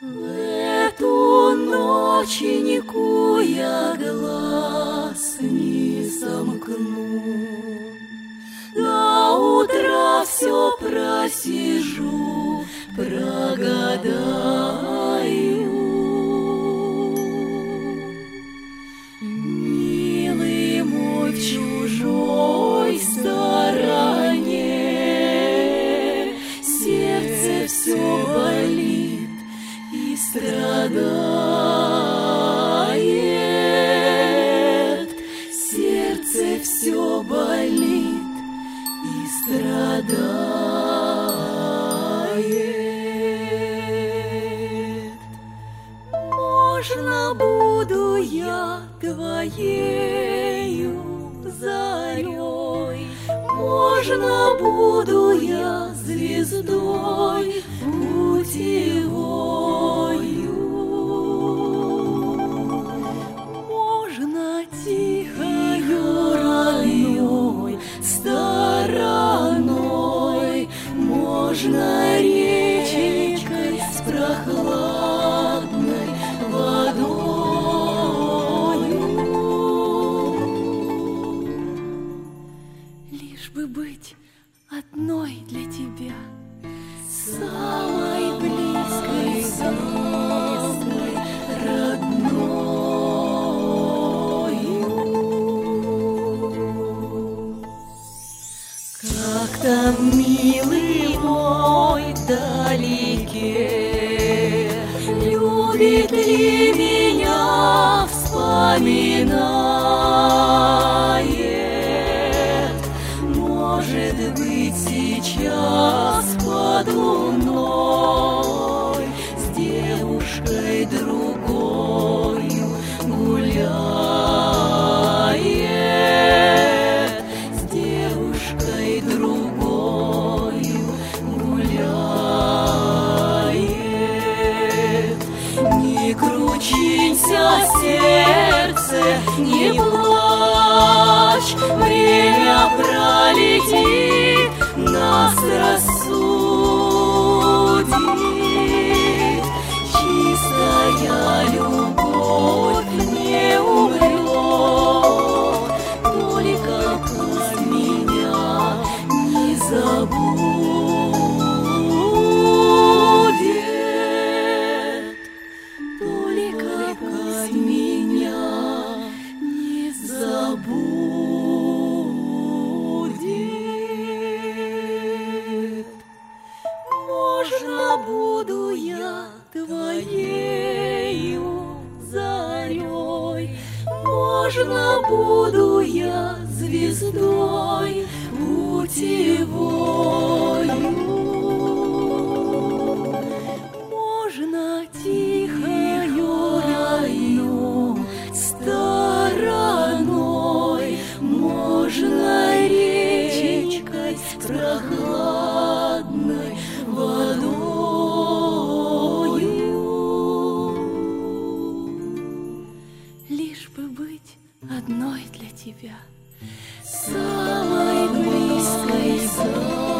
В эту ночь нику я глаз не сомкну, до утра все просижу, прогадаю. Милый мой, в чужой стороне сердце все болит и страдает, сердце все болит и страдает. Можно буду я твоею зарей, можно буду я звездой путевою, можно тихою родной стороной, можно речкой с прохладной водою, лишь бы быть одной для тебя, самой близкой, самой родною. Как там, милый мой, вдалеке, любит ли меня, вспоминает? Может быть, сейчас под луной с девушкой другою гуляет, с девушкой другою гуляет. Не кручинься, сердце, не плачь, время пролетит, нас рассудит. Чистая любовь не умрет, только пусть меня не забудет, только пусть меня не забудет. Можно буду я твоею зарей, можно буду я звездой путевою, можно тихою родной стороной, можно речкой с прохладной водою, лишь бы быть одной для тебя, самой близкой.